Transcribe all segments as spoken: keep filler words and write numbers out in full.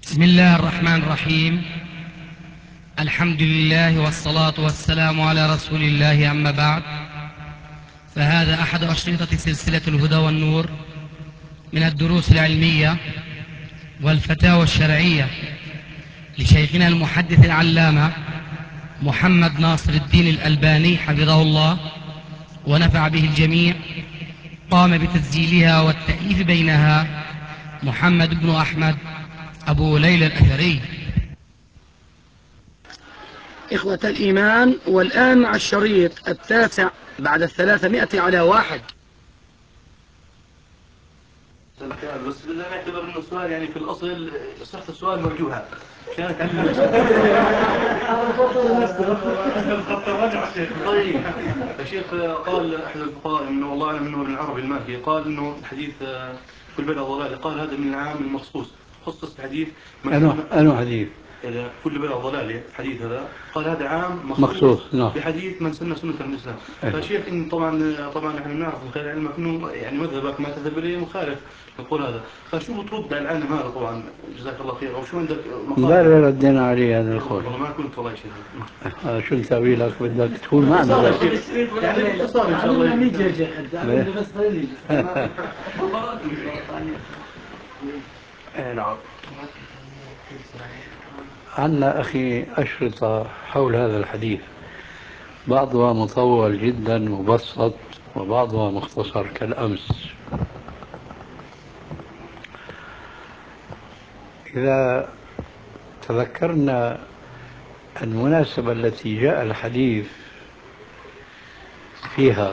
بسم الله الرحمن الرحيم. الحمد لله والصلاة والسلام على رسول الله، أما بعد، فهذا أحد أشرطة سلسلة الهدى والنور من الدروس العلمية والفتاوى الشرعية لشيخنا المحدث العلامة محمد ناصر الدين الألباني حفظه الله ونفع به الجميع. قام بتسجيلها والتأليف بينها محمد بن أحمد أبو ليلى الأثري. إخوة الإيمان، والآن مع الشريط التاسع بعد الثلاثمائة على واحد. بس بدنا نعتبر انه السؤال يعني في الاصل صحة السؤال مرجوها كانت طيب يا شيخ، قال احد الفقهاء انه والله اعلم انه ابن العربي المالكي قال انه الحديث كل بلد ضلال، قال هذا من العام المخصوص، خصص الحديث أنه حديث كل بلد ضلال، الحديث هذا قال هذا عام مخصوص, مخصوص نعم. بحديث من سن سنة الإسلام. فشيخ إن طبعا طبعا احنا بنعرف من خلال علمك انه يعني مذهبك ما تذهب اليه مخالف نقول هذا، فشو بترد على العالم هذا؟ طبعا جزاك الله خير، او شو عندك مقال ردينا عليه هذا القول؟ والله ما كنت والله شيخ. شو نسوي لك؟ بدك تكون معنا يعني باختصار ان شاء الله. نعم. عندنا أخي أشرطة حول هذا الحديث، بعضها مطول جدا مبسط وبعضها مختصر كالأمس. إذا تذكرنا المناسبة التي جاء الحديث فيها،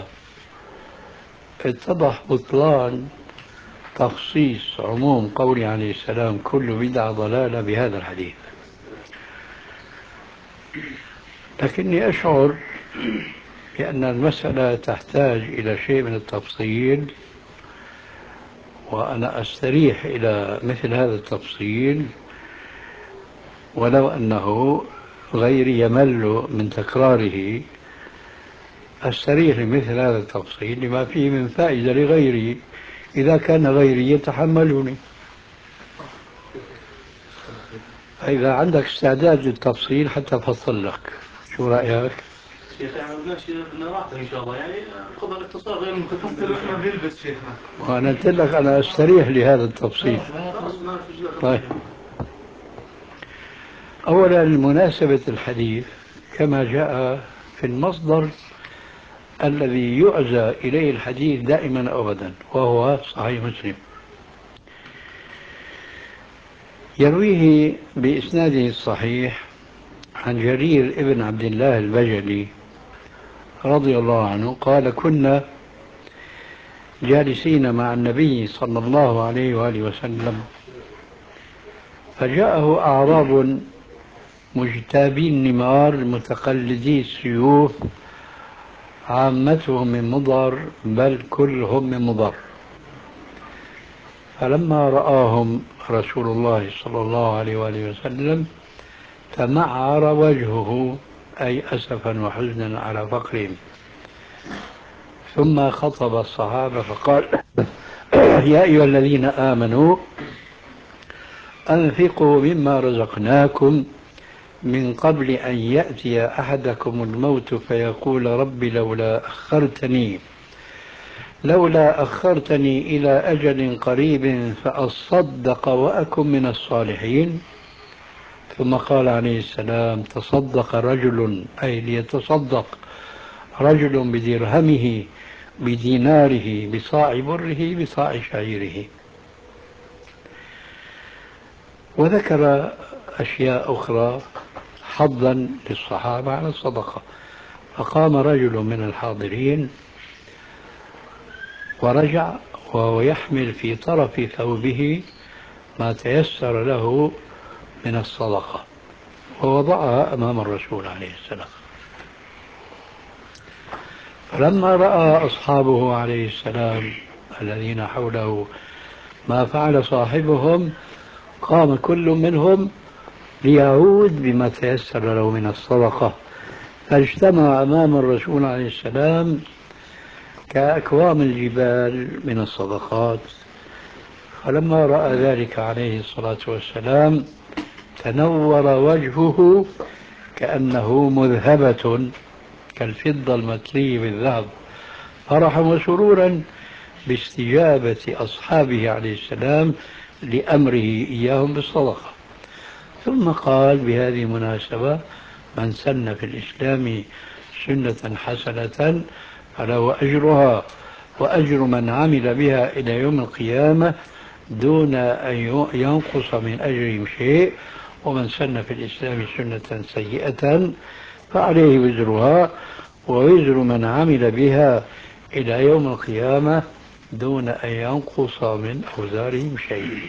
اتضح بطلان تخصيص عموم قوله عليه السلام كل بدعة ضلالة بهذا الحديث. لكني أشعر بأن المسألة تحتاج إلى شيء من التفصيل، وأنا أستريح إلى مثل هذا التفصيل ولو أنه غيري يمل من تكراره. أستريح لمثل هذا التفصيل لما فيه من فائدة لغيري إذا كان غيري يتحملني. فإذا عندك استعداد للتفصيل حتى أفصل لك، شو رأيك؟ شيخ يعني بدنا راحة ان شاء الله، يعني قدر الاتصال غير متفصل واحنا بنلبس شيخنا. وأنا قلت لك أنا أستريح لهذا التفصيل. طيب، أولا مناسبة الحديث كما جاء في المصدر الذي يعزى إليه الحديث دائما أبدا، وهو صحيح مسلم، يرويه بإسناده الصحيح عن جرير ابن عبد الله البجلي رضي الله عنه قال: كنا جالسين مع النبي صلى الله عليه وآله وسلم، فجاءه أعراب مجتابي النمار متقلدي السيوف، عامتهم من مضر بل كلهم من مضر. فلما رآهم رسول الله صلى الله عليه وآله وسلم تمعر وجهه، أي أسفا وحزنا على فقرهم، ثم خطب الصحابة فقال: يا أيها الذين آمنوا أنفقوا مما رزقناكم من قبل أن يأتي أحدكم الموت فيقول رب لولا أخرتني لولا أخرتني إلى أجل قريب فأصدق وأكن من الصالحين. ثم قال عليه السلام: تصدق رجل، أي ليتصدق رجل بدرهمه بديناره بصاع بره بصاع شعيره. وذكر أشياء أخرى حظا للصحابة على الصدقة. فقام رجل من الحاضرين ورجع وهو يحمل في طرف ثوبه ما تيسر له من الصدقة، ووضعها أمام الرسول عليه السلام. فلما رأى أصحابه عليه السلام الذين حوله ما فعل صاحبهم، قام كل منهم ليعود بما تيسر له من الصدقة، فاجتمع أمام الرسول عليه السلام كأكوام الجبال من الصدقات. فلما رأى ذلك عليه الصلاة والسلام تنور وجهه كأنه مذهبة كالفضة المطلية بالذهب فرحا وسرورا باستجابة أصحابه عليه السلام لأمره إياهم بالصدقة. ثم قال بهذه المناسبة: من سن في الإسلام سنة حسنة فله أجرها وأجر من عمل بها إلى يوم القيامة دون أن ينقص من أجرهم شيء، ومن سن في الإسلام سنة سيئة فعليه وزرها ووزر من عمل بها إلى يوم القيامة دون أن ينقص من أوزارهم شيء.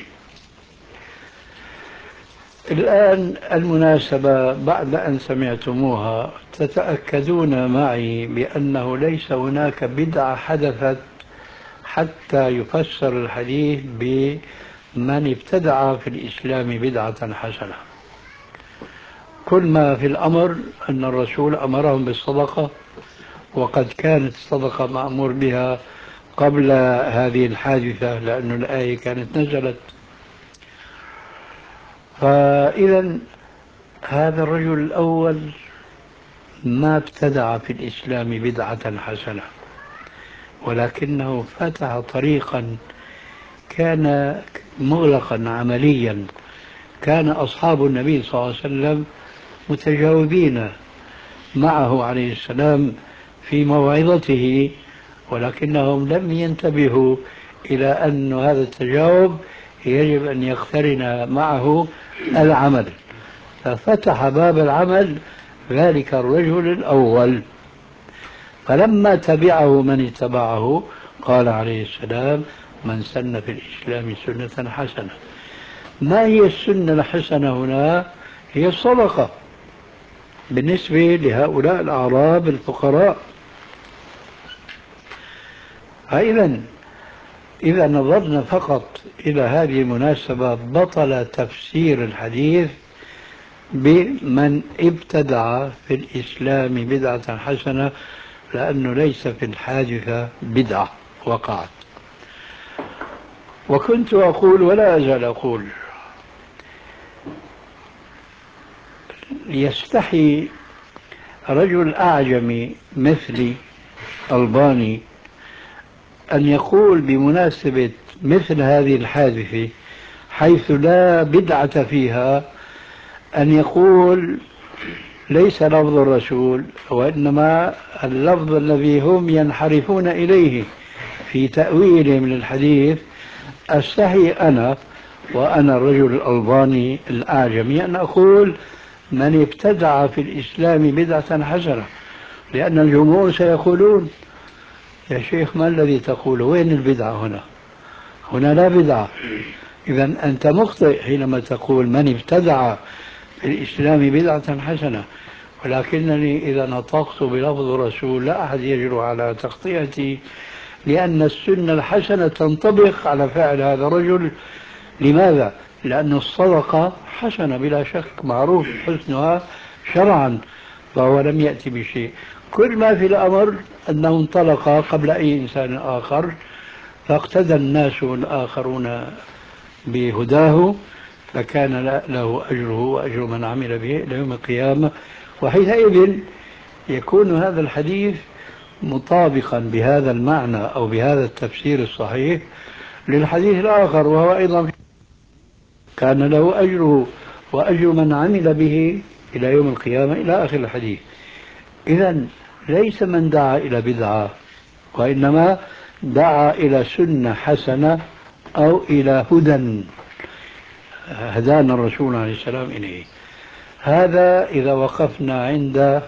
الآن المناسبة بعد أن سمعتموها تتأكدون معي بأنه ليس هناك بدعة حدثت حتى يفسر الحديث بمن ابتدع في الإسلام بدعة حسنة. كل ما في الأمر أن الرسول أمرهم بالصدقة، وقد كانت الصدقة مأمور بها قبل هذه الحادثة لأن الآية كانت نزلت. فإذا هذا الرجل الأول ما ابتدع في الإسلام بدعة حسنة، ولكنه فتح طريقا كان مغلقا عمليا. كان أصحاب النبي صلى الله عليه وسلم متجاوبين معه عليه السلام في موعظته، ولكنهم لم ينتبهوا إلى أن هذا التجاوب يجب أن يقترن معه العمل، ففتح باب العمل ذلك الرجل الأول. فلما تبعه من اتبعه قال عليه السلام: من سن في الإسلام سنة حسنة. ما هي السنة الحسنة هنا؟ هي الصدقة بالنسبة لهؤلاء الأعراب الفقراء. فإذا إذا نظرنا فقط إلى هذه المناسبة بطل تفسير الحديث بمن ابتدع في الإسلام بدعة حسنة، لأنه ليس في الحادثة بدعة وقعت. وكنت أقول ولا أزال أقول: يستحي رجل أعجمي مثلي ألباني أن يقول بمناسبة مثل هذه الحادثة حيث لا بدعة فيها أن يقول ليس لفظ الرسول، وإنما اللفظ الذي هم ينحرفون إليه في تأويلهم للحديث. أستحي أنا وأنا الرجل الألباني الأعجمي أن أقول من ابتدع في الإسلام بدعة حسنة، لأن الجمهور سيقولون: يا شيخ ما الذي تقول؟ وين البدعة هنا؟ هنا لا بدعة. إذا أنت مخطئ حينما تقول من ابتدع في الإسلام بدعة حسنة، ولكنني إذا نطقت بلفظ الرسول لا أحد يجرؤ على تخطئتي، لأن السنة الحسنة تنطبق على فعل هذا الرجل. لماذا؟ لأن الصدقة حسنة بلا شك، معروف حسنها شرعا، فهو لم يأتي بشيء. كل ما في الأمر أنه انطلق قبل أي إنسان آخر، فاقتدى الناس الآخرون بهداه، فكان له أجره وأجر من عمل به إلى يوم القيامة. وحينئذ يكون هذا الحديث مطابقا بهذا المعنى أو بهذا التفسير الصحيح للحديث الآخر، وهو أيضا كان له أجره وأجر من عمل به إلى يوم القيامة إلى آخر الحديث. إذا ليس من دعا إلى بدعة، وإنما دعا إلى سنة حسنة أو إلى هدى هدانا الرسول عليه السلام إليه. هذا إذا وقفنا عند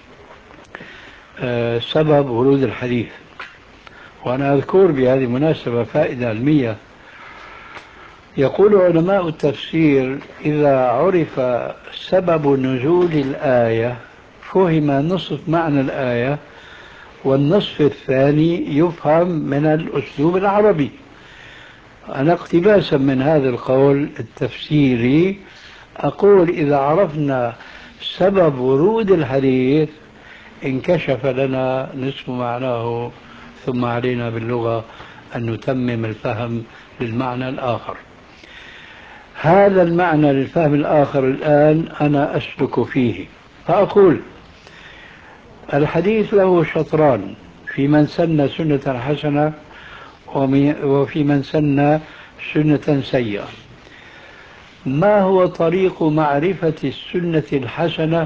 سبب ورود الحديث. وأنا أذكر بهذه المناسبة فائدة علمية. يقول علماء التفسير: إذا عرف سبب نزول الآية فهم نصف معنى الآية، والنصف الثاني يفهم من الأسلوب العربي. أنا اقتباسا من هذا القول التفسيري أقول: إذا عرفنا سبب ورود الحديث انكشف لنا نصف معناه، ثم علينا باللغة أن نتمم الفهم للمعنى الآخر. هذا المعنى للفهم الآخر الآن أنا أسلك فيه، فأقول الحديث له شطران: في من سن سنة حسنة وفي من سن سنة سيئة. ما هو طريق معرفة السنة الحسنة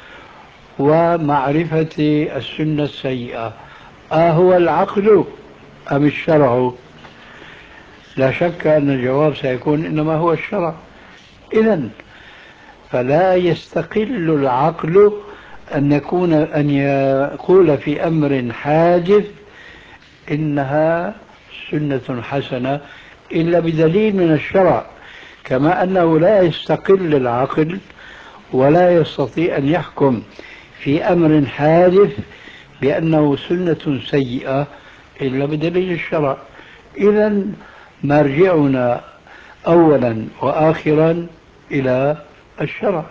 ومعرفة السنة السيئة؟ أهو العقل أم الشرع؟ لا شك أن الجواب سيكون إنما هو الشرع. إذن فلا يستقل العقل أن يكون أن يقول في أمر حادث إنها سنة حسنة إلا بدليل من الشرع، كما أنه لا يستقل العقل ولا يستطيع أن يحكم في أمر حادث بأنه سنة سيئة إلا بدليل الشرع. إذن مرجعنا أولا وآخرا إلى الشرع.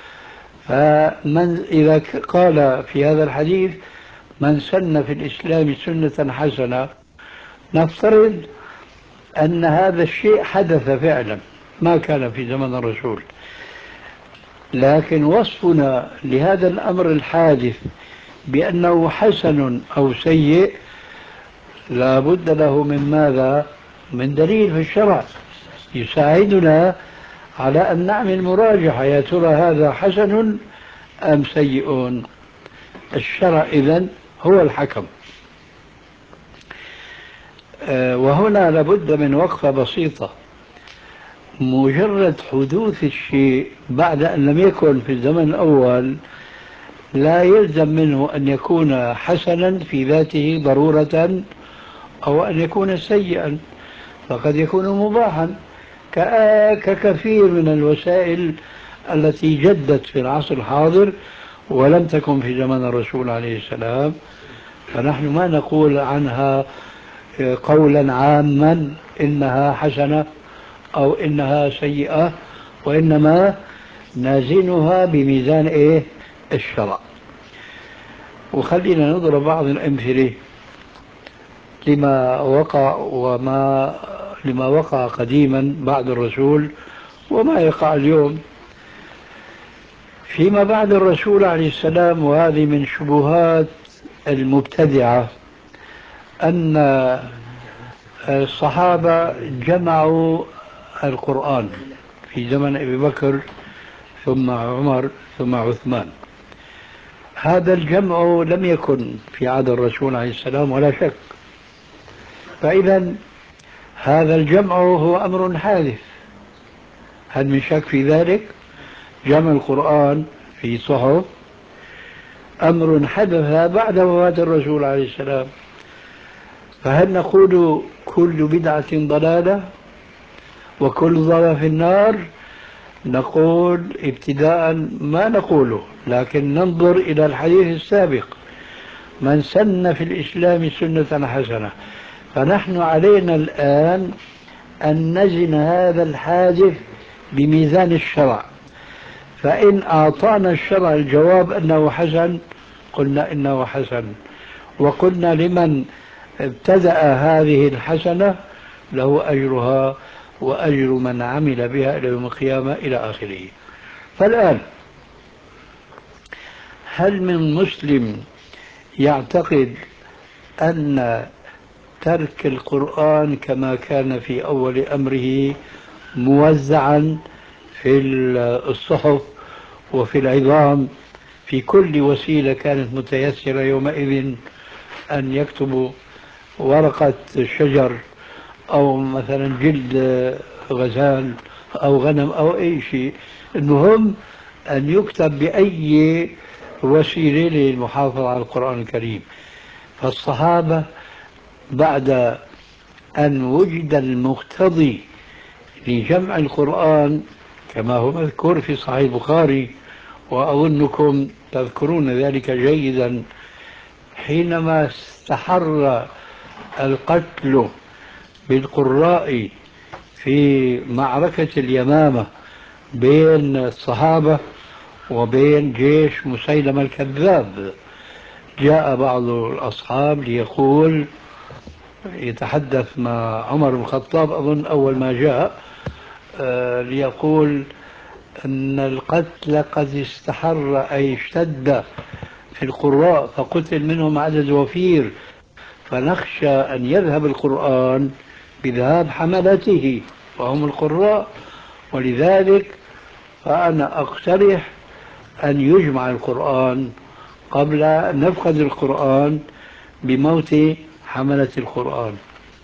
فمن إذا قال في هذا الحديث من سن في الإسلام سنة حسنة، نفترض أن هذا الشيء حدث فعلا، ما كان في زمن الرسول، لكن وصفنا لهذا الأمر الحادث بأنه حسن أو سيء لا بد له من ماذا؟ من دليل في الشرع يساعدنا على أن نعمل مراجعة، يا ترى هذا حسن أم سيء؟ الشرع إذن هو الحكم. وهنا لابد من وقفة بسيطة. مجرد حدوث الشيء بعد أن لم يكن في الزمن الأول لا يلزم منه أن يكون حسنا في ذاته ضرورة أو أن يكون سيئا، فقد يكون مباحا ككثير من الوسائل التي جدت في العصر الحاضر ولم تكن في زمن الرسول عليه السلام، فنحن ما نقول عنها قولا عاما إنها حسنة أو إنها سيئة، وإنما نازنها بميزان إيه؟ الشرع. وخلينا نضرب بعض الأمثلة لما وقع وما لما وقع قديما بعد الرسول وما يقع اليوم. فيما بعد الرسول عليه السلام، وهذه من شبهات المبتدعة، أن الصحابة جمعوا القرآن في زمن أبي بكر ثم عمر ثم عثمان. هذا الجمع لم يكن في عهد الرسول عليه السلام ولا شك، فإذا هذا الجمع هو أمر حادث، هل من شك في ذلك؟ جمع القرآن في صحف أمر حدث بعد وفاة الرسول عليه السلام، فهل نقول كل بدعة ضلالة وكل ضلالة في النار؟ نقول ابتداء ما نقوله، لكن ننظر إلى الحديث السابق: من سن في الإسلام سنة حسنة. فنحن علينا الآن أن نزن هذا الحادث بميزان الشرع، فإن أعطانا الشرع الجواب أنه حسن قلنا إنه حسن، وقلنا لمن ابتدأ هذه الحسنة له أجرها وأجر من عمل بها إلى يوم القيامة إلى آخره. فالآن هل من مسلم يعتقد أن ترك القرآن كما كان في أول أمره موزعا في الصحف وفي العظام في كل وسيلة كانت متيسرة يومئذ، أن يكتبوا ورقة شجر أو مثلا جلد غزال أو غنم أو أي شيء، المهم أن يكتب بأي وسيلة للمحافظة على القرآن الكريم؟ فالصحابة بعد أن وجد المقتضي لجمع القرآن كما هو مذكور في صحيح البخاري، وأظنكم تذكرون ذلك جيدا، حينما استحر القتل بالقراء في معركة اليمامة بين الصحابة وبين جيش مسيلمة الكذاب، جاء بعض الأصحاب ليقول، يتحدث مع عمر بن الخطاب أظن أول ما جاء، آه ليقول أن القتل قد استحر أي اشتد في القراء فقتل منهم عدد وفير، فنخشى أن يذهب القرآن بذهاب حملته وهم القراء، ولذلك فأنا أقترح أن يجمع القرآن قبل أن نفقد القرآن بموت حملة القرآن.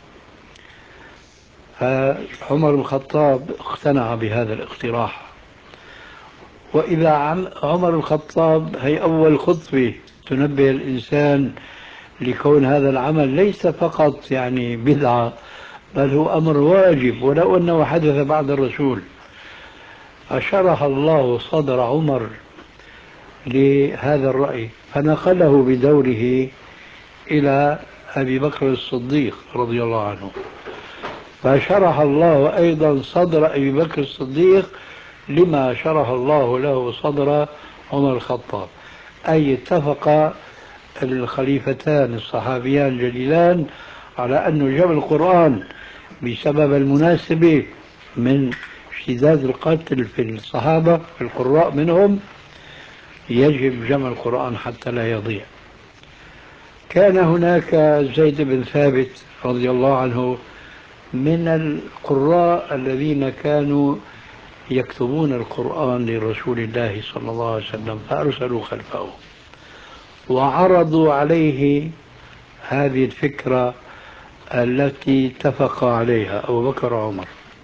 فعمر بن الخطاب اقتنع بهذا الاقتراح. وإذا عمر الخطاب هي أول خطوة تنبه الإنسان لكون هذا العمل ليس فقط يعني بدعة، بل هو أمر واجب ولو أنه حدث بعد الرسول. فشرح الله صدر عمر لهذا الرأي فنقله بدوره إلى أبي بكر الصديق رضي الله عنه، فشرح الله أيضا صدر أبي بكر الصديق لما شرح الله له صدر عمر الخطاب، أي اتفق الخليفتان الصحابيان الجليلان على أن جمع القرآن بسبب المناسبة من اشتداد القتل في الصحابة في القراء منهم يجب جمع القرآن حتى لا يضيع. كان هناك زيد بن ثابت رضي الله عنه من القراء الذين كانوا يكتبون القرآن لرسول الله صلى الله عليه وسلم، فأرسلوا خلفه وعرضوا عليه هذه الفكرة التي اتفق عليها أبو بكر وعمر،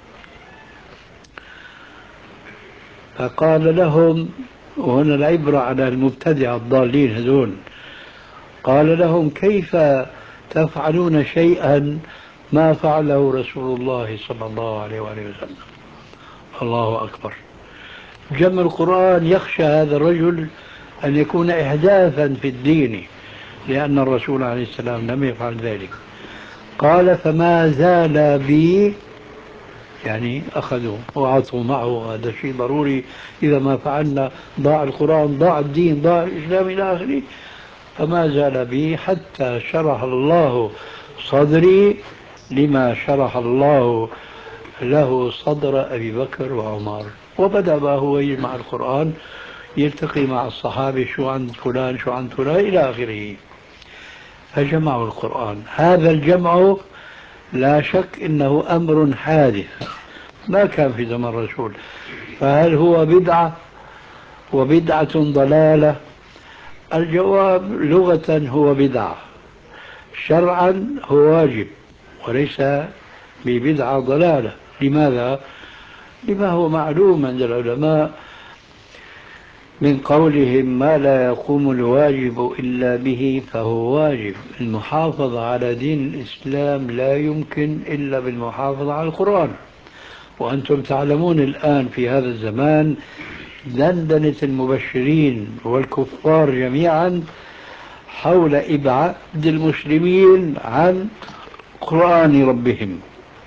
فقال لهم، وهنا العبرة على المبتدع الضالين هذول، قال لهم كيف تفعلون شيئا ما فعله رسول الله صلى الله عليه وآله وسلم؟ الله أكبر. جمع القرآن يخشى هذا الرجل أن يكون إحداثا في الدين، لأن الرسول عليه السلام لم يفعل ذلك. قال فما زال بي، يعني أخذوا وعطوا معه، هذا شيء ضروري، إذا ما فعلنا ضاع القرآن ضاع الدين ضاع الإسلام إلى آخره. فما زال بي حتى شرح الله صدري لما شرح الله له صدر أبي بكر وعمر. وبدأ بقى هو يجمع القرآن، يلتقي مع الصحابة شو عند فلان شو عند فلان إلى آخره، فجمعوا القرآن. هذا الجمع لا شك أنه أمر حادث ما كان في زمن الرسول، فهل هو بدعة وبدعة ضلالة؟ الجواب لغة هو بدعة، شرعا هو واجب وليس ببدعة ضلالة. لماذا؟ لما هو معلوم عند العلماء من قولهم ما لا يقوم الواجب إلا به فهو واجب. المحافظة على دين الإسلام لا يمكن إلا بالمحافظة على القرآن. وأنتم تعلمون الآن في هذا الزمان دندنة المبشرين والكفار جميعا حول إبعاد المسلمين عن قرآن ربهم.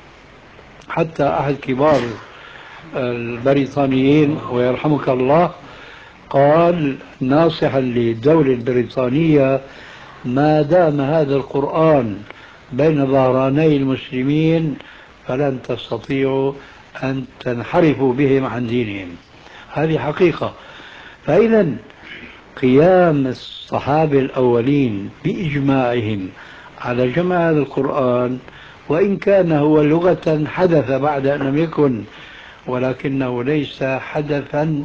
حتى أحد كبار البريطانيين ويرحمك الله قال ناصحا للدولة البريطانية ما دام هذا القرآن بين ظهراني المسلمين فلن تستطيعوا أن تنحرفوا بهم عن دينهم. هذه حقيقة. فإذا قيام الصحابة الأولين بإجماعهم على جمع هذا القرآن، وإن كان هو لغة حدث بعد أن لم يكن، ولكنه ليس حدثا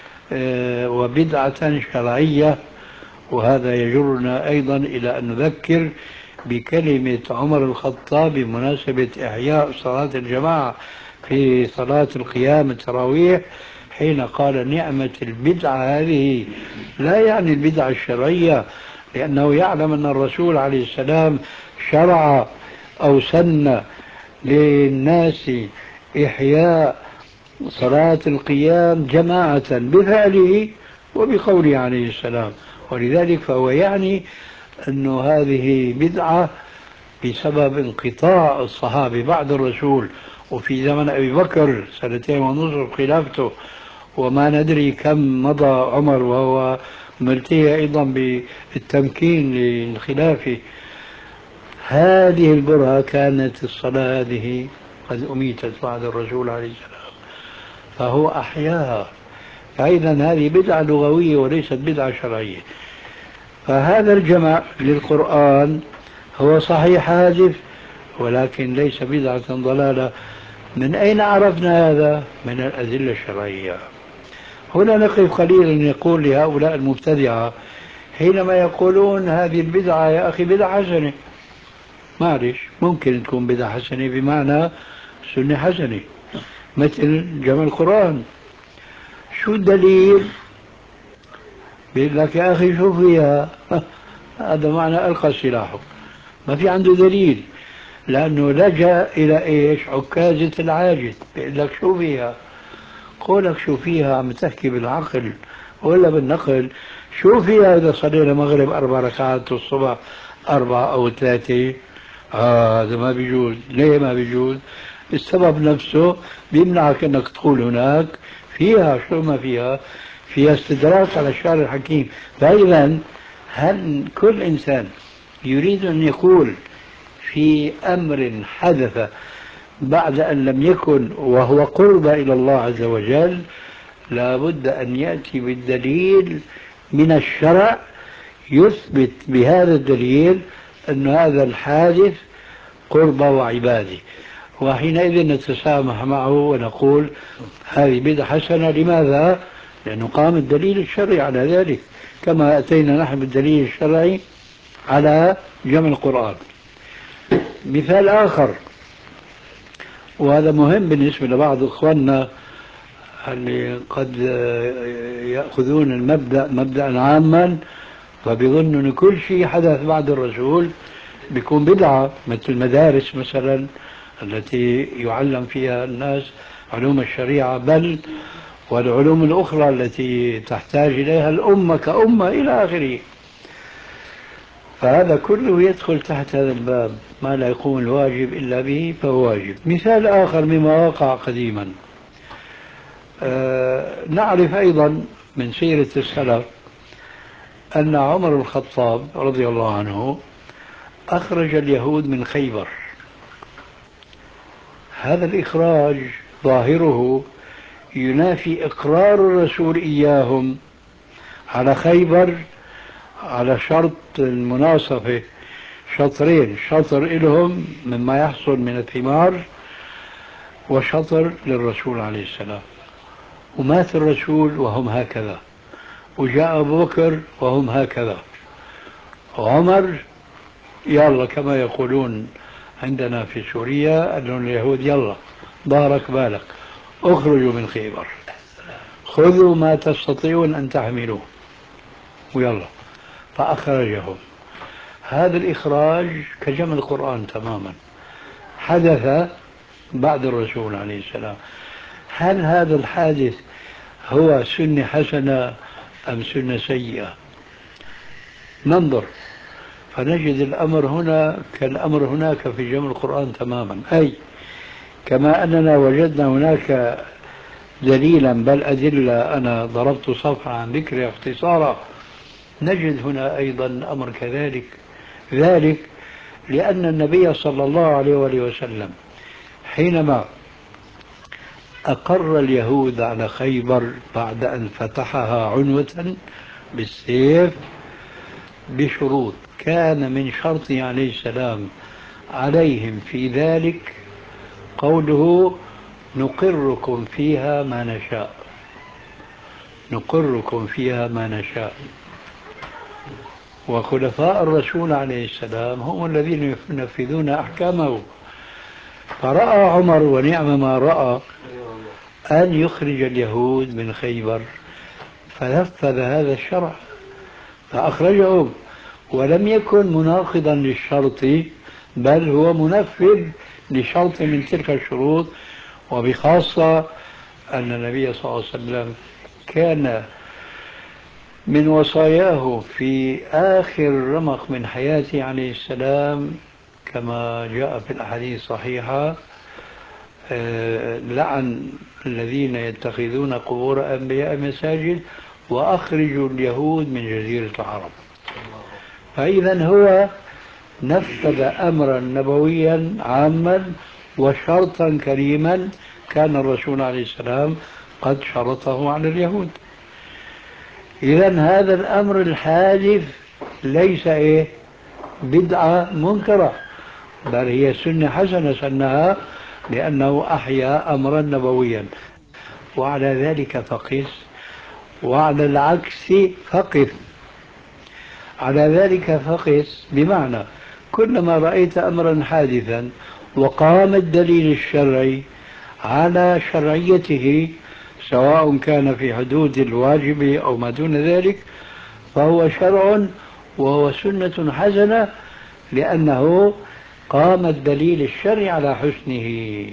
وبدعة شرعية. وهذا يجرنا أيضا إلى أن نذكر بكلمة عمر الخطاب بمناسبة إحياء صلاة الجماعة في صلاة القيام التراويح، حين قال نعمة البدعة هذه، لا يعني البدعة الشرعية، لأنه يعلم أن الرسول عليه السلام شرع أو سن للناس إحياء صلاة القيام جماعة بفعله وبقوله عليه السلام، ولذلك فهو يعني أن هذه بدعة بسبب انقطاع الصحابة بعد الرسول، وفي زمن أبي بكر سنتين ونصف خلافته، وما ندري كم مضى عمر وهو ملتهي أيضا بالتمكين للخلافة. هذه البرهة كانت الصلاة هذه قد أميتت بعد الرسول عليه السلام، فهو أحياها، فإذا هذه بدعة لغوية وليست بدعة شرعية. فهذا الجمع للقرآن هو صحيح هادف، ولكن ليس بدعة ضلالة. من أين عرفنا هذا؟ من الأدلة الشرعية. هنا نقف قليلا يقول لهؤلاء المبتدعة حينما يقولون هذه البدعة يا أخي بدعة حسنة. معلش، ممكن تكون بدعة حسنة بمعنى سنة حسنة، مثل جمع القرآن. شو الدليل؟ بيقول لك يا أخي شو فيها؟ هذا معنى ألقى سلاحه، ما في عنده دليل، لأنه لجأ إلى إيش؟ عكازة العاجز. بيقول لك شو فيها؟ قولك شو فيها عم تحكي بالعقل ولا بالنقل؟ شو فيها إذا صلينا مغرب أربع ركعات والصبح أربعة أو ثلاثة؟ آه هذا ما بيجوز. ليه ما بيجوز؟ السبب نفسه بيمنعك أنك تقول هناك فيها. شو ما فيها؟ فيها استدراك على الشارع الحكيم. فإذا هل كل إنسان يريد أن يقول في أمر حدث بعد أن لم يكن وهو قرب إلى الله عز وجل لا بد أن يأتي بالدليل من الشرع يثبت بهذا الدليل أن هذا الحادث قرب وعبادة، وحينئذ نتسامح معه ونقول هذه بدعة حسنة. لماذا؟ لأنه قام الدليل الشرعي على ذلك، كما أتينا نحن بالدليل الشرعي على جمع القرآن. مثال آخر، وهذا مهم بالنسبة لبعض إخواننا اللي قد يأخذون المبدأ مبدأ عاما فبيظنوا أن كل شيء حدث بعد الرسول بيكون بدعة، مثل المدارس مثلا التي يعلم فيها الناس علوم الشريعة، بل والعلوم الأخرى التي تحتاج إليها الأمة كأمة إلى آخره. فهذا كله يدخل تحت هذا الباب، ما لا يقوم الواجب إلا به فهو واجب. مثال آخر مما وقع قديما، آه نعرف أيضا من سيرة السلف أن عمر بن الخطاب رضي الله عنه أخرج اليهود من خيبر. هذا الإخراج ظاهره ينافي إقرار الرسول إياهم على خيبر على شرط المناصفة، شطرين، شطر إلهم مما يحصل من الثمار وشطر للرسول عليه السلام. ومات الرسول وهم هكذا، وجاء أبو بكر وهم هكذا، وعمر يلا كما يقولون عندنا في سوريا قال لهم اليهود يلا بارك بالك اخرجوا من خيبر، خذوا ما تستطيعون أن تحملوه ويلا، فأخرجهم. هذا الإخراج كجمع القرآن تماما، حدث بعد الرسول عليه السلام. هل هذا الحادث هو سنة حسنة أم سنة سيئة؟ ننظر فنجد الأمر هنا كالأمر هناك في جمع القرآن تماما. أي كما أننا وجدنا هناك دليلا بل أدلة، أنا ضربت صفحة عن ذكر اختصارا، نجد هنا أيضا أمر كذلك. ذلك لأن النبي صلى الله عليه وآله وسلم حينما أقر اليهود على خيبر بعد أن فتحها عنوة بالسيف بشروط، كان من شرطه عليه السلام عليهم في ذلك قوله نقركم فيها ما نشاء، نقركم فيها ما نشاء. وخلفاء الرسول عليه السلام هم الذين ينفذون أحكامه. فرأى عمر ونعم ما رأى أن يخرج اليهود من خيبر، فنفذ هذا الشرع فأخرجهم، ولم يكن مناقضا للشرط بل هو منفذ لشرط من تلك الشروط. وبخاصة أن النبي صلى الله عليه وسلم كان من وصاياه في آخر رمق من حياته عليه السلام كما جاء في الأحاديث الصحيحة لعن الذين يتخذون قبور أنبياء مساجد وأخرجوا اليهود من جزيرة العرب. فإذا هو نفذ أمرا نبويا عاما وشرطا كريما كان الرسول عليه السلام قد شرطه على اليهود. إذا هذا الأمر الحادث ليس إيه بدعة منكرة، بل هي سنة حسنة سنها لأنه أحيا أمرا نبويا. وعلى ذلك فقس، وعلى العكس فقف. على ذلك فقس بمعنى كلما رأيت أمرا حادثا وقام الدليل الشرعي على شرعيته سواء كان في حدود الواجب أو ما دون ذلك فهو شرع وهو سنة حسنة، لأنه قام الدليل الشرعي على حسنه.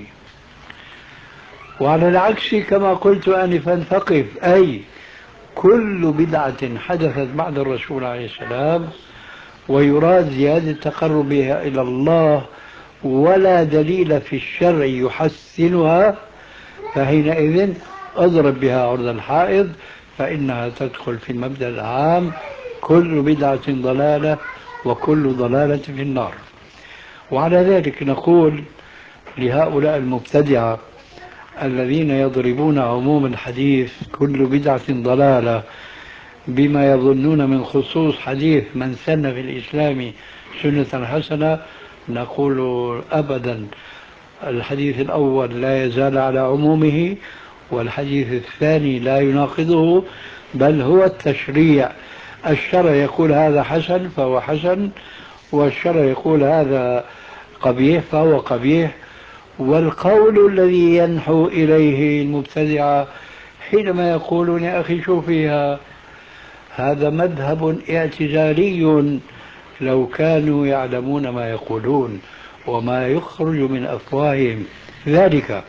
وعلى العكس كما قلت آنفا فقف، أي كل بدعة حدثت بعد الرسول عليه السلام ويراد زيادة تقربها إلى الله ولا دليل في الشرع يحسنها فحينئذ أضرب بها عرض الحائض، فإنها تدخل في المبدأ العام كل بدعة ضلالة وكل ضلالة في النار. وعلى ذلك نقول لهؤلاء المبتدعة الذين يضربون عموم الحديث كل بدعة ضلالة بما يظنون من خصوص حديث من سن في الإسلام سنة حسنة، نقول أبدا، الحديث الأول لا يزال على عمومه، والحديث الثاني لا يناقضه، بل هو التشريع. الشرع يقول هذا حسن فهو حسن، والشرع يقول هذا قبيح فهو قبيح. والقول الذي ينحو إليه المبتدعة حينما يقولون يا أخي شو فيها، هذا مذهب اعتزالي لو كانوا يعلمون ما يقولون وما يخرج من أفواههم ذلك.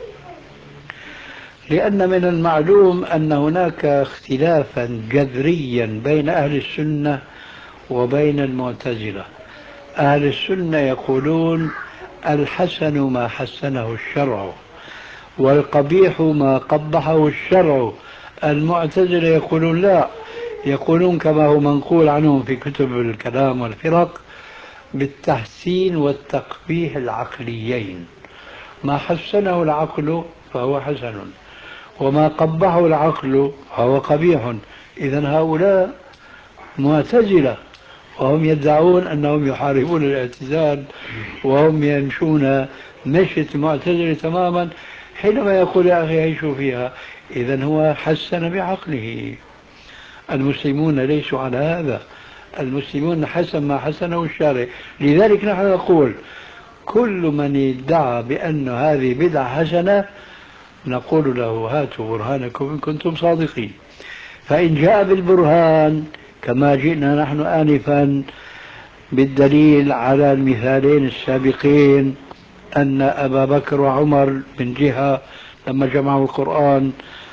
لأن من المعلوم أن هناك اختلافا جذريا بين أهل السنة وبين المعتزلة. أهل السنة يقولون الحسن ما حسنه الشرع والقبيح ما قبحه الشرع. المعتزلة يقولون لا، يقولون كما هو منقول عنهم في كتب الكلام والفرق بالتحسين والتقبيح العقليين، ما حسنه العقل فهو حسن وما قبحه العقل فهو قبيح. إذن هؤلاء معتزلة وهم يدعون أنهم يحاربون الاعتزال وهم يمشون مشية المعتزلة تماما حينما يقول يا أخي عيشوا فيها. إذن هو حسن بعقله. المسلمون ليسوا على هذا، المسلمون حسن ما حسنه الشارع. لذلك نحن نقول كل من ادعى بأن هذه بدعة حسنة نقول له هاتوا برهانكم إن كنتم صادقين. فإن جاء بالبرهان كما جئنا نحن آنفا بالدليل على المثالين السابقين أن أبا بكر وعمر من جهة لما جمعوا القرآن،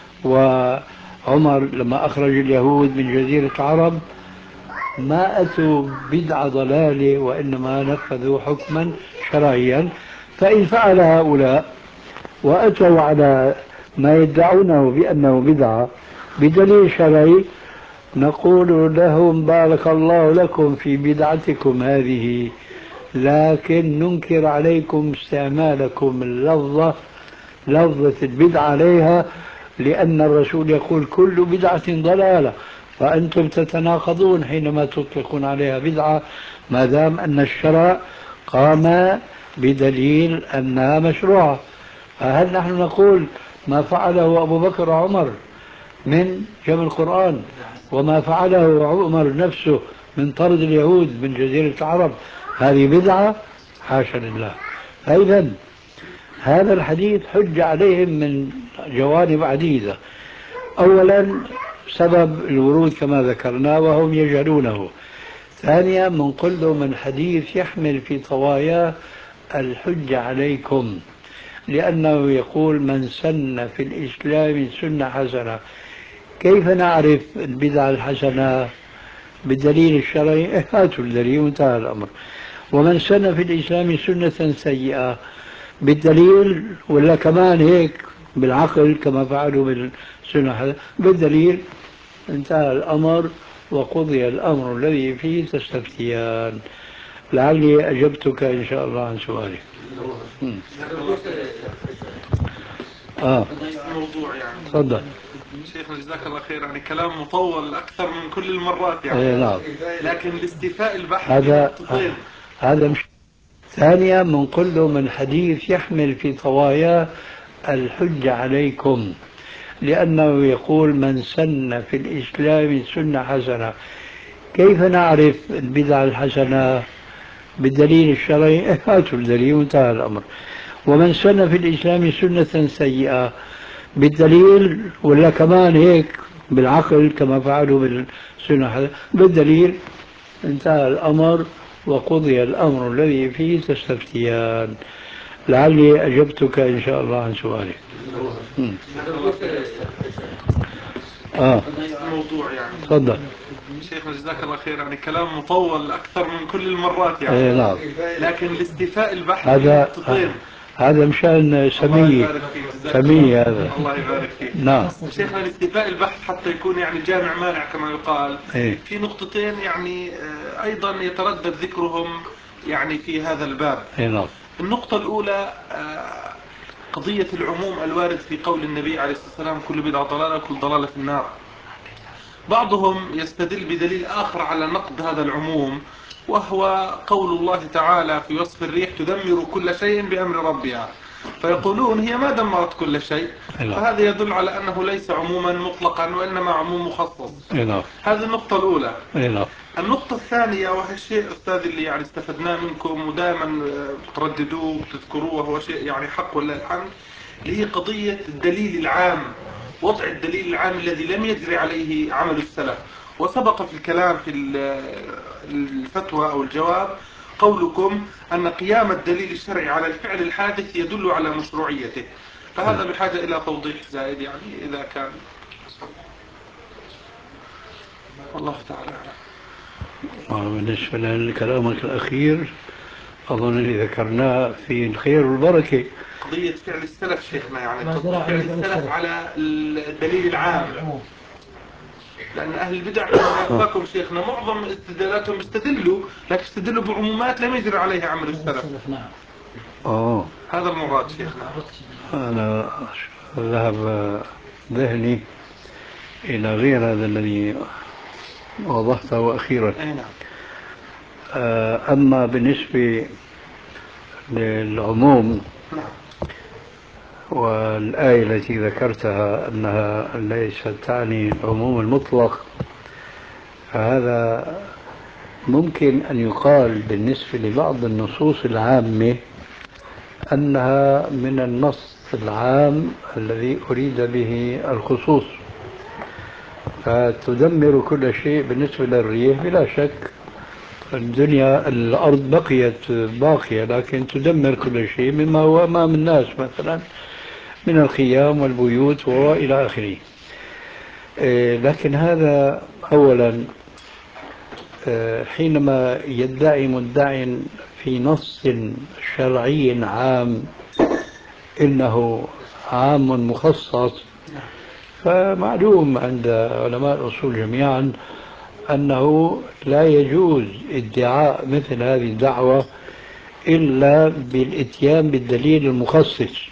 وعمر لما أخرج اليهود من جزيرة العرب، ما أتوا بدعة ضلالة وإنما نفذوا حكما شرعيا. فإن فعل هؤلاء وأتوا على ما يدعونه بأنه بدعة بدليل شرعي نقول لهم بارك الله لكم في بدعتكم هذه، لكن ننكر عليكم استعمالكم اللفظة لفظة البدعة عليها، لأن الرسول يقول كل بدعة ضلالة، فأنتم تتناقضون حينما تطلقون عليها بدعة ما دام أن الشرع قام بدليل أنها مشروعة. فهل نحن نقول ما فعله أبو بكر وعمر من جمع القرآن وما فعله عمر نفسه من طرد اليهود من جزيرة العرب هذه بدعة؟ حاشا لله. فإذا هذا الحديث حج عليهم من جوانب عديدة. أولا سبب الورود كما ذكرنا وهم يجهلونه. ثانيا منقل من حديث يحمل في طواياه الحج عليكم، لأنه يقول من سن في الإسلام سنة حسنة. كيف نعرف البدعة الحسنة؟ بالدليل الشرعي، هاتوا الدليل وانتهى الأمر. ومن سن في الإسلام سنة سيئة بالدليل، ولا كمان هيك بالعقل كما فعلوا بالسنة بالدليل، انتهى الأمر وقضي الأمر الذي فيه تستفتيان. لعلي أجبتك إن شاء الله عن سؤالك. آه. موضوع يعني تفضل. شيخنا جزاك الله خير، يعني كلام مطول أكثر من كل المرات يعني. اي نعم. لكن لاستيفاء البحث هذا نقطتين. هذا مش. ثانيا بنقول له من حديث يحمل في طواياه الحجة عليكم، لأنه يقول من سن في الإسلام سنة حسنة. كيف نعرف البدعة الحسنة؟ بالدليل الشرعي. هاتوا الدليل وانتهى الأمر. ومن سن في الإسلام سنة سيئة بالدليل، ولا كمان هيك بالعقل كما فعلوا بالسنة بالدليل، انتهى الأمر وقضي الأمر الذي فيه تستفتيان. لعلي أجبتك إن شاء الله عن سؤالك. آه. الموضوع يعني. تفضل. شيخنا جزاك الله خير، يعني كلام مطول أكثر من كل المرات يعني. ايه نعم. لكن لاستيفاء البحث هذا نقطتين. هذا مشان سمية. سمية هذا. الله يبارك فيك. نعم. شيخنا لاستيفاء البحث حتى يكون يعني جامع مانع كما يقال. إيه؟ في نقطتين يعني أيضا يتردد ذكرهم يعني في هذا الباب. اي نعم. النقطة الأولى قضية العموم الوارد في قول النبي عليه الصلاة والسلام كل بدعة ضلالة وكل ضلالة في النار. بعضهم يستدل بدليل آخر على نقد هذا العموم، وهو قول الله تعالى في وصف الريح تدمر كل شيء بأمر ربها، فيقولون هي ما دمرت كل شيء، فهذا يدل على أنه ليس عموما مطلقا وإنما عموم مخصص. هذه النقطة الأولى. النقطة الثانية وهي الشيء أستاذ اللي يعني استفدناه منكم ودائما ترددوه وتذكروه وهو شيء يعني حق ولا الحمد، اللي هي قضية الدليل العام، وضع الدليل العام الذي لم يجري عليه عمل السلف. وسبق في الكلام في الفتوى أو الجواب قولكم أن قيام الدليل الشرعي على الفعل الحادث يدل على مشروعيته، فهذا بحاجة إلى توضيح زائد يعني إذا كان. والله تعالى أعلم. بالنسبة لكلامك الأخير أظن اللي ذكرناه في الخير والبركة، قضية فعل السلف شيخنا، يعني فعل السلف على الدليل العام، لأن أهل البدع كما يخفاكم شيخنا معظم استدلالاتهم استدلوا لكن استدلوا بعمومات لم يجري عليها عمل السلف. أوه. هذا المراد شيخنا. أنا ذهب ذهني إلى غير هذا الذي وضحته أخيرا. أما بالنسبة للعموم والآية التي ذكرتها أنها ليست تعني العموم المطلق، فهذا ممكن أن يقال بالنسبة لبعض النصوص العامة أنها من النص العام الذي أريد به الخصوص، فتدمر كل شيء. بالنسبة للريح بلا شك الدنيا الأرض بقيت باقية لكن تدمر كل شيء مما هو أمام الناس مثلا من الخيام والبيوت وإلى آخره. لكن هذا أولا حينما يدعي مدعي في نص شرعي عام إنه عام مخصص، فمعلوم عند علماء الأصول جميعا أنه لا يجوز ادعاء مثل هذه الدعوة إلا بالإتيان بالدليل المخصص.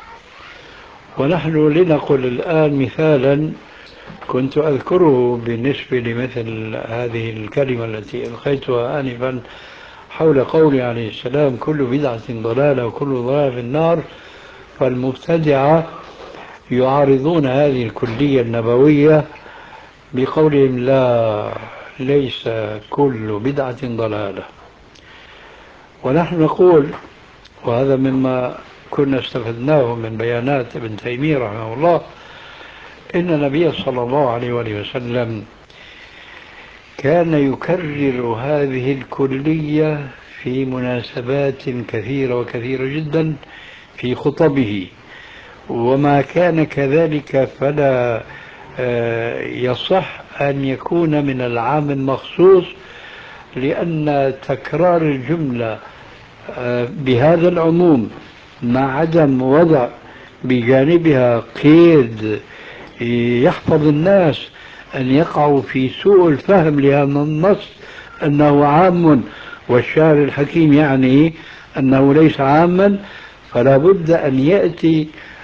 ونحن لنقل الآن مثالا كنت أذكره بالنسبة لمثل هذه الكلمة التي ألقيتها آنفا حول قوله عليه السلام كل بدعة ضلالة وكل ضلالة في النار. فالمبتدعة يعارضون هذه الكلية النبوية بقولهم لا، ليس كل بدعة ضلالة. ونحن نقول، وهذا مما كنا استفدناه من بيانات ابن تيمية رحمه الله، إن النبي صلى الله عليه وآله وسلم كان يكرر هذه الكلية في مناسبات كثيرة وكثيرة جدا في خطبه، وما كان كذلك فلا يصح أن يكون من العام المخصوص، لأن تكرار الجملة بهذا العموم مع عدم وضع بجانبها قيد يحفظ الناس أن يقعوا في سوء الفهم لهذا النص أنه عام والشاعر الحكيم يعني أنه ليس عاما، فلا بد أن يأتي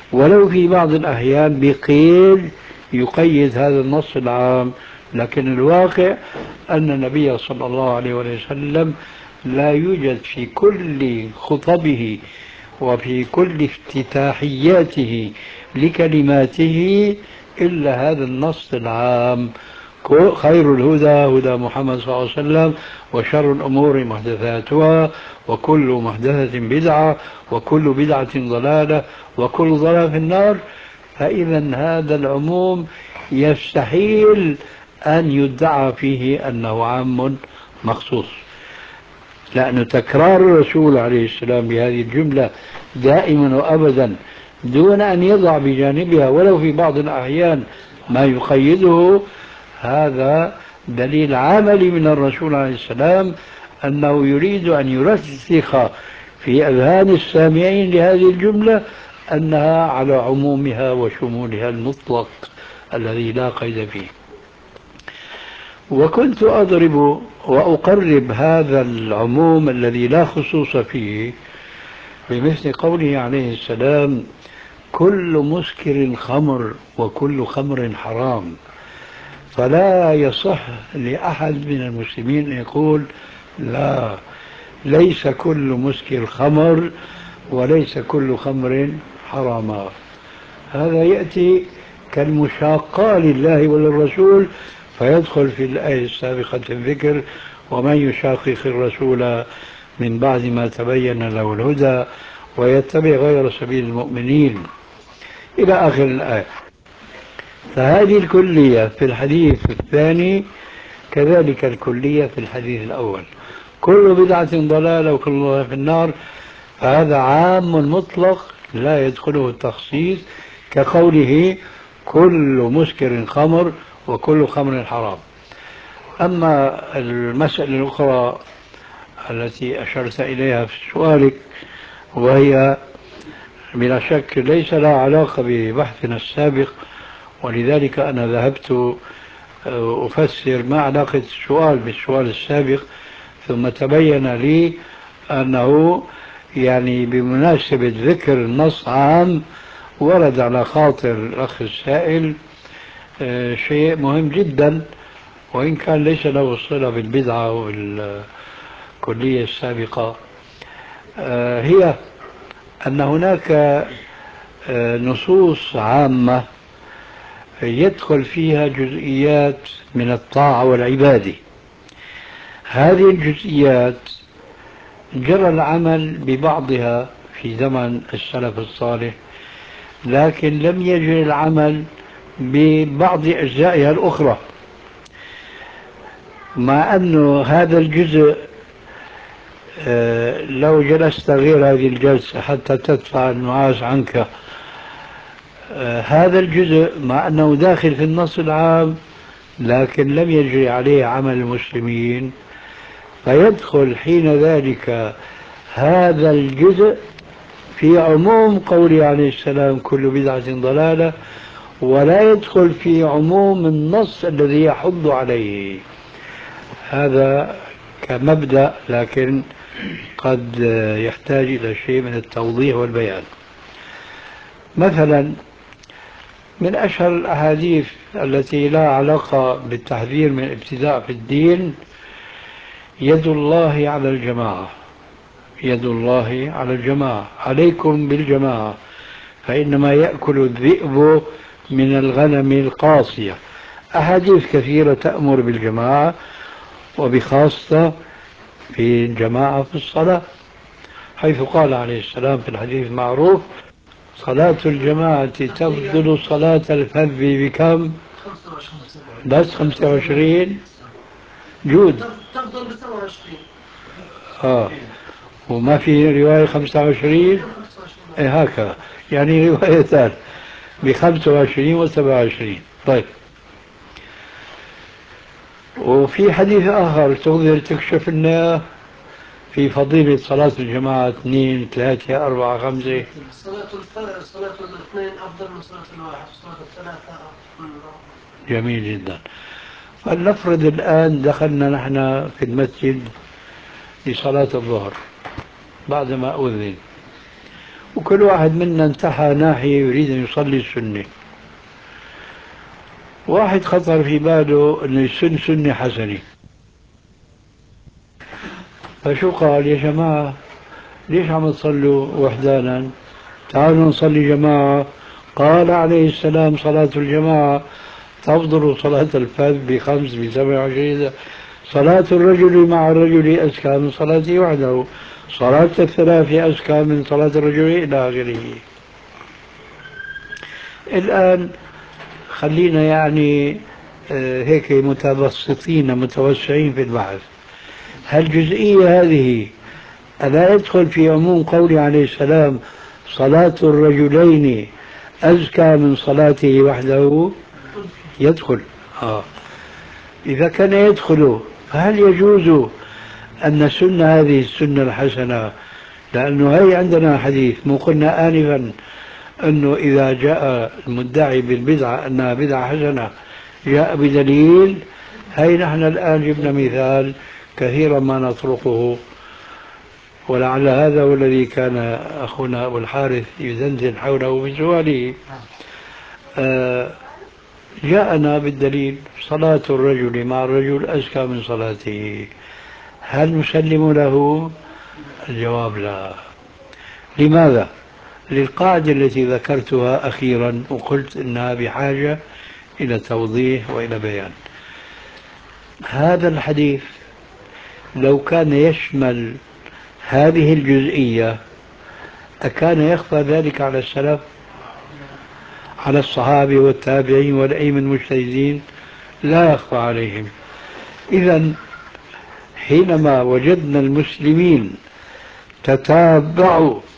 ولو في بعض الأحيان بقيل يقيد هذا النص العام، لكن الواقع أن النبي صلى الله عليه وسلم لا يوجد في كل خطبه وفي كل افتتاحياته لكلماته إلا هذا النص العام: خير الهدى هدى محمد صلى الله عليه وسلم، وشر الأمور محدثاتها، وكل محدثة بدعة، وكل بدعة ضلالة، وكل ضلالة في النار. فإذا هذا العموم يستحيل أن يدعى فيه أنه عام مخصوص، لأن تكرار الرسول عليه السلام بهذه الجملة دائما وأبدا دون أن يضع بجانبها ولو في بعض الأحيان ما يقيده، هذا دليل عملي من الرسول عليه السلام أنه يريد أن يرسخ في أذهان السامعين لهذه الجملة أنها على عمومها وشمولها المطلق الذي لا قيد فيه. وكنت أضرب وأقرب هذا العموم الذي لا خصوص فيه بمثل قوله عليه السلام: كل مسكر خمر وكل خمر حرام. فلا يصح لأحد من المسلمين أن يقول لا، ليس كل مسكر خمر وليس كل خمر حراما. هذا يأتي كالمشاقة لله وللرسول، فيدخل في الآية السابقة الذكر: ومن يشاقق الرسول من بعد ما تبين له الهدى ويتبع غير سبيل المؤمنين إلى آخر الآية. فهذه الكلية في الحديث الثاني كذلك الكلية في الحديث الأول: كل بدعة ضلالة وكل ضلالة في النار. فهذا عام مطلق لا يدخله التخصيص، كقوله: كل مسكر خمر وكل خمر حرام. أما المسألة الأخرى التي أشرت إليها في سؤالك، وهي بلا شك ليس لها علاقة ببحثنا السابق، ولذلك أنا ذهبت أفسر ما علاقة السؤال بالسؤال السابق، ثم تبين لي أنه يعني بمناسبة ذكر النص عام ورد على خاطر الأخ السائل شيء مهم جدا، وإن كان ليس له صلة بالبدعة والكلية السابقة، هي أن هناك نصوص عامة يدخل فيها جزئيات من الطاعة والعبادة. هذه الجزئيات جرى العمل ببعضها في زمن السلف الصالح، لكن لم يجري العمل ببعض أجزائها الأخرى، مع أنه هذا الجزء لو جلست غير هذه الجلسة حتى تدفع النعاس عنك، هذا الجزء مع أنه داخل في النص العام لكن لم يجري عليه عمل المسلمين، فيدخل حين ذلك هذا الجزء في عموم قوله عليه السلام: كل بدعة ضلالة، ولا يدخل في عموم النص الذي يحض عليه. هذا كمبدأ، لكن قد يحتاج إلى شيء من التوضيح والبيان. مثلا من أشهر الأحاديث التي لا علاقة بالتحذير من الابتداع في الدين: يد الله على الجماعة، يد الله على الجماعة، عليكم بالجماعة فإنما يأكل الذئب من الغنم القاصية. أحاديث كثيرة تأمر بالجماعة، وبخاصة في الجماعة في الصلاة، حيث قال عليه السلام في الحديث المعروف: صلاة الجماعة تفضل صلاة الفذ بكم؟ بس خمسة وعشرين جود تفضل ب سبعة وعشرين. آه وما في رواية خمسة وعشرين؟ إيه هكذا، يعني روايتان بخمسة وعشرين وسبعة وعشرين. طيب، وفي حديث آخر تقدر تكشف لنا في فضيلة صلاة الجماعة: اثنين ثلاثة أربعة خمسة؟ صلاة الفرق صلاة الاثنين أفضل من صلاة الواحد، صلاة الثلاثة أفضل. جميل جدا. فلنفرض الآن دخلنا نحن في المسجد لصلاة الظهر بعدما أذن، وكل واحد منا انتحى ناحية يريد أن يصلي السنة. واحد خطر في باله أنه يسن سنة حسنة، فشو قال؟ يا جماعة ليش عم تصلوا وحدانا؟ تعالوا نصلي جماعة. قال عليه السلام: صلاة الجماعة تفضل صلاة الفرد بخمس بسبع وعشرين. صلاة الرجل مع الرجل أزكى من صلاته وحده. صلاة الثلاث أزكى من صلاة الرجل إلى آخره. الآن خلينا يعني هيك متبسطين متوسعين في البحث. هالجزئية هذه ألا يدخل في عموم قوله عليه السلام: صلاة الرجلين أزكى من صلاته وحده؟ يدخل. آه. إذا كان يدخل فهل يجوز أن نسن هذه السنة الحسنة؟ لأنه هي عندنا حديث، مو قلنا آنفا أنه إذا جاء المدعي بالبدعة أنها بدعة حسنة جاء بدليل. هي نحن الآن جبنا مثال كثيرا ما نطرقه، ولعل هذا هو الذي كان أخونا أبو الحارث يزنزن حوله بسؤاله. آه جاءنا بالدليل: صلاة الرجل مع الرجل أزكى من صلاته. هل نسلم له؟ الجواب لا. لماذا؟ للقاعدة التي ذكرتها أخيرا وقلت إنها بحاجة إلى توضيح وإلى بيان. هذا الحديث لو كان يشمل هذه الجزئية أكان يخفى ذلك على السلف، على الصحابة والتابعين والأئمة المجتهدين؟ لا يخفى عليهم. إذا حينما وجدنا المسلمين تتابعوا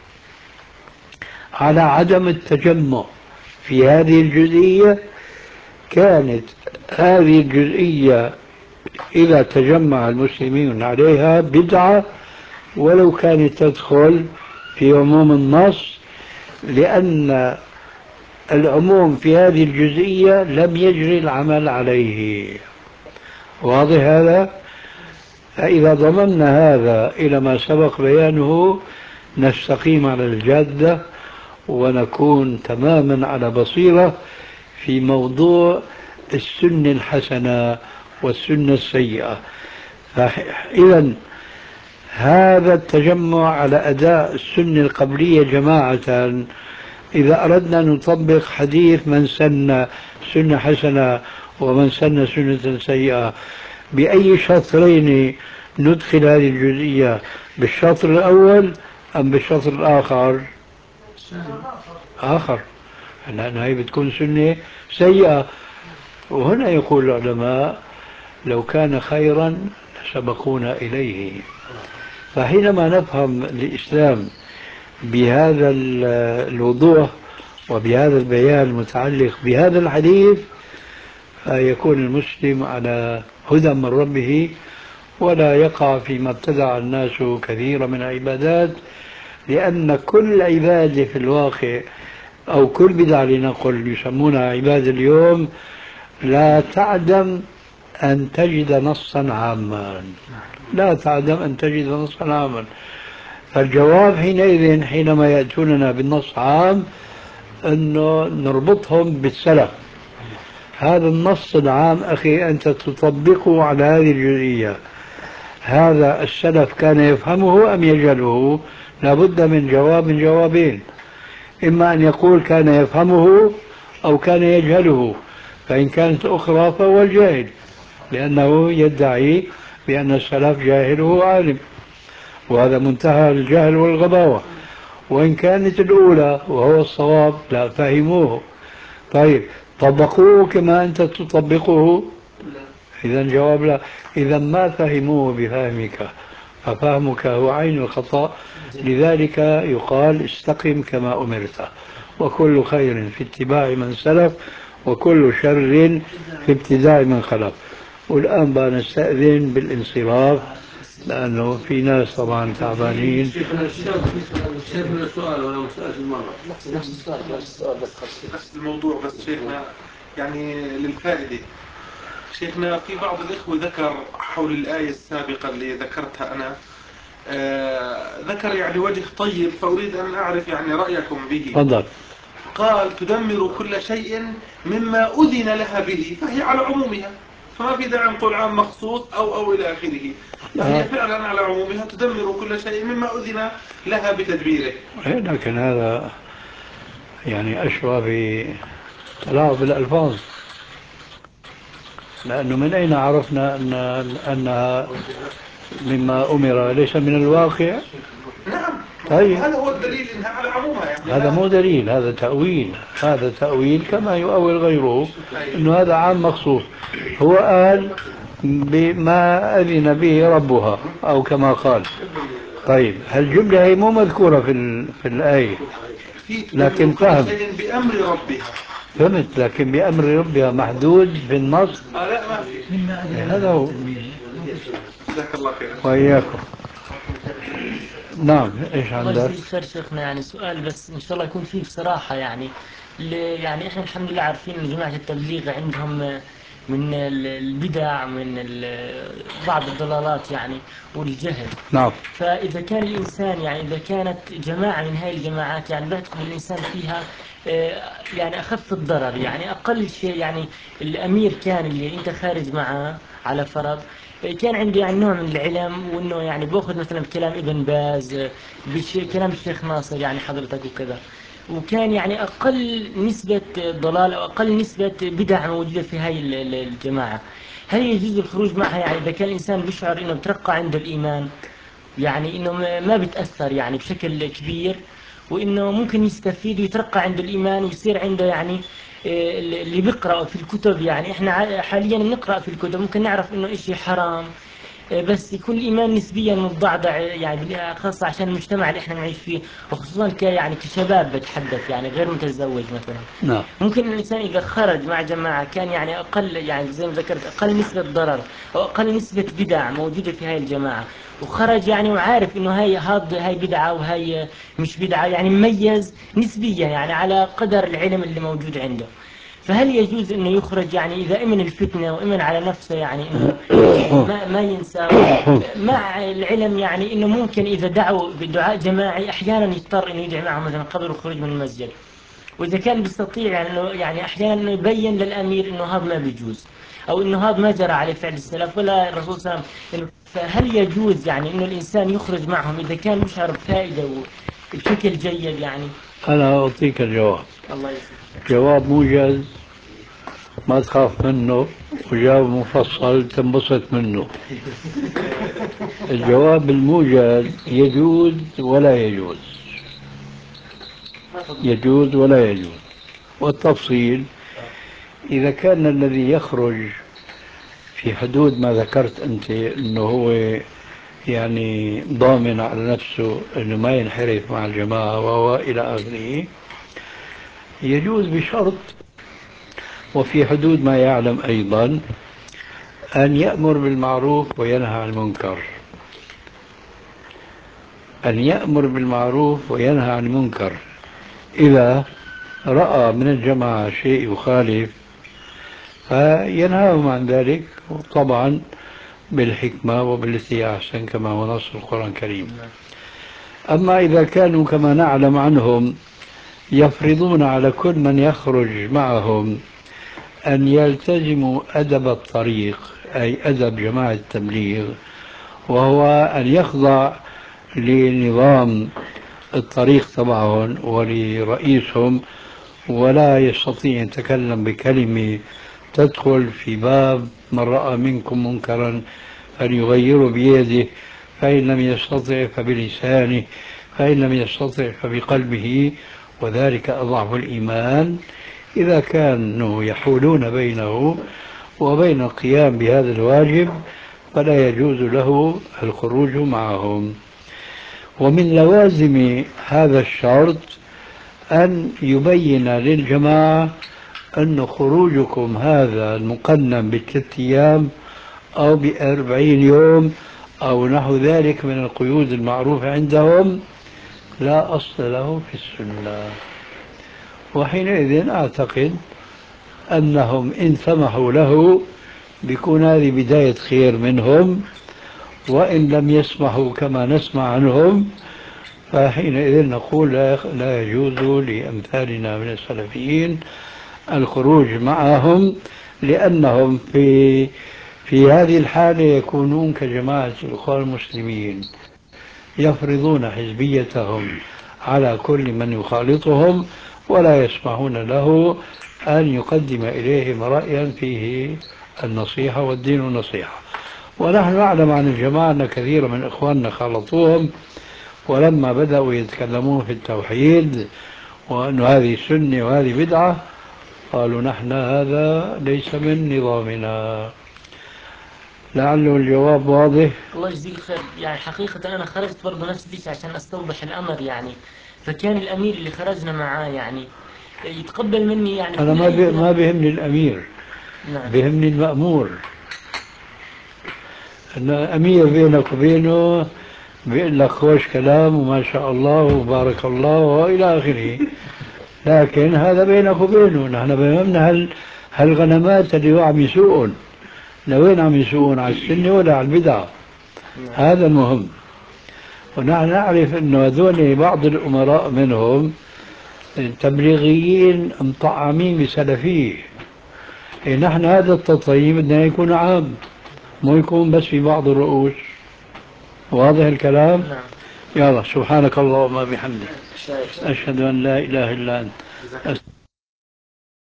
على عدم التجمع في هذه الجزئية، كانت هذه الجزئية إذا تجمع المسلمين عليها بدعة ولو كانت تدخل في عموم النص، لأن العموم في هذه الجزئية لم يجري العمل عليه. واضح هذا؟ فإذا ضمننا هذا إلى ما سبق بيانه نستقيم على الجادة ونكون تماما على بصيرة في موضوع السنة الحسنة والسنة السيئة. فإذا هذا التجمع على أداء السنة القبلية جماعة، إذا أردنا أن نطبق حديث من سن سنة حسنة ومن سن سنة سيئة، بأي شطرين ندخل هذه الجزئية؟ بالشطر الأول أم بالشطر الآخر؟ آخر، لأن هي بتكون سنة سيئة. وهنا يقول العلماء: لو كان خيرا لسبقونا إليه. فحينما نفهم الإسلام بهذا الوضوح وبهذا البيان المتعلق بهذا الحديث، فيكون المسلم على هدى من ربه ولا يقع فيما ابتدع الناس كثيرا من العبادات. لأن كل عبادة في الواقع أو كل بدعة لنقل يسمونها عبادة اليوم لا تعدم أن تجد نصا عاما، لا تعدم أن تجد نصا عاما. فالجواب حينئذ حينما يأتوننا بالنص عام أنه نربطهم بالسلف. هذا النص العام أخي أنت تطبقه على هذه الجزئية، هذا السلف كان يفهمه أم يجهله؟ لابد من جواب من جوابين: إما أن يقول كان يفهمه أو كان يجهله. فإن كانت أخرى فهو الجاهل، لأنه يدعي بأن السلف جاهله عالم، وهذا منتهى الجهل والغباوة. وإن كانت الأولى وهو الصواب لا فهموه. طيب طبقوه كما أنت تطبقه؟ إذا جواب لا. إذا ما فهموه بفهمك، ففهمك هو عين الخطأ. لذلك يقال: استقم كما أمرت، وكل خير في اتباع من سلف وكل شر في ابتداع من خلف. والآن بقى نستأذن بالانصراف لأنه في ناس طبعا تعبانين. شيخنا السؤال ولا مسألة المرة؟ نفس السؤال نفس الموضوع، بس شيخنا يعني للفائدة. شيخنا في بعض الإخوة ذكر حول الآية السابقة اللي ذكرتها أنا، آه ذكر يعني وجه طيب، فأريد أن أعرف يعني رأيكم به. تفضل. قال تدمر كل شيء مما أذن لها به، فهي على عمومها، فما في داعي نقول عام مخصوص أو أو إلى آخره، فهي آه. فعلا على عمومها تدمر كل شيء مما أذن لها بتدبيره. لكن هذا يعني أشبه بتلاعب بالألفاظ، لأنه من أين عرفنا أن أنها مما أمر ليس من الواقع؟ نعم، طيب. هذا هو الدليل إنها على عمومها يعني. هذا مو دليل، هذا تأويل. هذا تأويل كما يؤول غيره أنه هذا عام مخصوص. هو قال بما أذن به ربها أو كما قال. طيب هالجملة هي مو مذكورة في, ال... في الآية، لكن فهم شيء بأمر ربها. فهمت، لكن بأمر ربها محدود بالنص. آه لا ما في. هذا هو. جزاك الله خير. وإياكم. نعم، ايش الله عندك؟ يجزيك خير شيخنا. يعني سؤال بس ان شاء الله يكون فيه بصراحة. يعني اللي يعني احنا الحمد لله عارفين ان جماعة التبليغ عندهم من البدع، من بعض الضلالات يعني والجهل. نعم. فإذا كان الإنسان يعني إذا كانت جماعة من هاي الجماعات يعني بيعتقد الإنسان فيها يعني أخف الضرر، يعني أقل شيء، يعني الأمير كان اللي أنت خارج معه على فرض كان عنده يعني نوع من العلم، وإنه يعني بأخذ مثلا بكلام ابن باز، بكلام الشيخ ناصر يعني حضرتك وكذا، وكان يعني أقل نسبة ضلال أو أقل نسبة بدع موجودة في هاي الجماعة. هل يجوز الخروج معها يعني إذا كان الإنسان بيشعر إنه بترقى عنده الإيمان، يعني إنه ما بتأثر يعني بشكل كبير، وإنه ممكن يستفيد ويترقى عنده الإيمان ويصير عنده يعني اللي بيقرأ في الكتب. يعني إحنا حاليا بنقرأ في الكتب ممكن نعرف إنه إشي حرام، بس يكون الإيمان نسبيا متضعضع، يعني خاصة عشان المجتمع اللي إحنا نعيش فيه، وخصوصا ك يعني كشباب بتحدث يعني غير متزوج مثلا. نعم. ممكن الإنسان إذا خرج مع جماعة كان يعني أقل، يعني زي ما ذكرت أقل نسبة ضرر أو أقل نسبة بدع موجودة في هاي الجماعة، وخرج يعني وعارف إنه هاي هاد هاي بدعة وهاي مش بدعة، يعني مميز نسبيا يعني على قدر العلم اللي موجود عنده، فهل يجوز انه يخرج يعني اذا امن الفتنه وامن على نفسه يعني انه ما ما ينسى مع العلم، يعني انه ممكن اذا دعوا بدعاء جماعي احيانا يضطر انه يدعي معهم مثلا قبل الخروج من المسجد، واذا كان بيستطيع يعني انه يعني احيانا انه يبين للامير انه هذا ما بيجوز او انه هذا ما جرى عليه فعل السلف ولا الرسول صلى الله عليه وسلم، فهل يجوز يعني انه الانسان يخرج معهم اذا كان يشعر بفائده وبشكل جيد يعني؟ أنا أعطيك الجواب. الله يسلمك. جواب موجز ما تخاف منه، وجواب مفصل تنبسط منه. الجواب الموجز يجوز ولا يجوز، يجوز ولا يجوز. والتفصيل إذا كان الذي يخرج في حدود ما ذكرت أنت أنه هو يعني ضامن على نفسه أنه ما ينحرف مع الجماعة وإلى آخره، يجوز بشرط وفي حدود ما يعلم أيضا أن يأمر بالمعروف وينهى عن المنكر. أن يأمر بالمعروف وينهى عن المنكر. إذا رأى من الجماعة شيء يخالف فينهاهم عن ذلك، طبعا بالحكمة وبالتي أحسن كما هو نص القرآن الكريم. أما إذا كانوا كما نعلم عنهم يفرضون على كل من يخرج معهم أن يلتزموا أدب الطريق، أي أدب جماعة التبليغ، وهو أن يخضع لنظام الطريق تبعهم ولرئيسهم، ولا يستطيع أن يتكلم بكلمة تدخل في باب من رأى منكم منكرا فليغيره بيده، فإن لم يستطع فبلسانه، فإن لم يستطع فبقلبه، وذلك أضعف الإيمان. إذا كانوا يحولون بينه وبين القيام بهذا الواجب فلا يجوز له الخروج معهم. ومن لوازم هذا الشرط أن يبين للجماعة أن خروجكم هذا المقنن بثلاث أيام أو بأربعين يوم أو نحو ذلك من القيود المعروفة عندهم لا أصل له في السنة. وحينئذ أعتقد أنهم إن سمحوا له بيكون هذه بداية خير منهم، وإن لم يسمحوا كما نسمع عنهم فحينئذ نقول لا لا يجوز لأمثالنا من السلفيين الخروج معهم، لأنهم في في هذه الحالة يكونون كجماعة الإخوان المسلمين يفرضون حزبيتهم على كل من يخالطهم ولا يسمحون له أن يقدم إليهم رأيا فيه النصيحة والدين النصيحة. ونحن نعلم عن الجماعة أن كثير من إخواننا خالطوهم، ولما بدأوا يتكلمون في التوحيد وأن هذه سنة وهذه بدعة قالوا نحن هذا ليس من نظامنا. لعله الجواب واضح. الله يجزيك خير. يعني حقيقة أنا خرجت برضه نفس الشيء عشان أستوضح الأمر يعني. فكان الأمير اللي خرجنا معاه يعني يتقبل مني يعني أنا كل ما أي ما كلام. بهمني الأمير، نعم. بهمني المأمور. أن أمير بينك وبينه بيقول لك خوش كلام وما شاء الله وبارك الله وإلى آخره، لكن هذا بينك وبينه. نحن بهمنا هال هالغنمات اللي هو عم يسوقون لوين عم يسوقون، على السنة ولا على البدعة؟ هذا المهم. ونحن نعرف أنه هذول بعض الأمراء منهم تبليغيين مطعمين بسلفية. إيه نحن هذا التطعيم بدنا يكون عام، مو يكون بس في بعض الرؤوس. واضح الكلام؟ نعم. يلا سبحانك اللهم وبحمدك أشهد أن لا إله إلا أنت.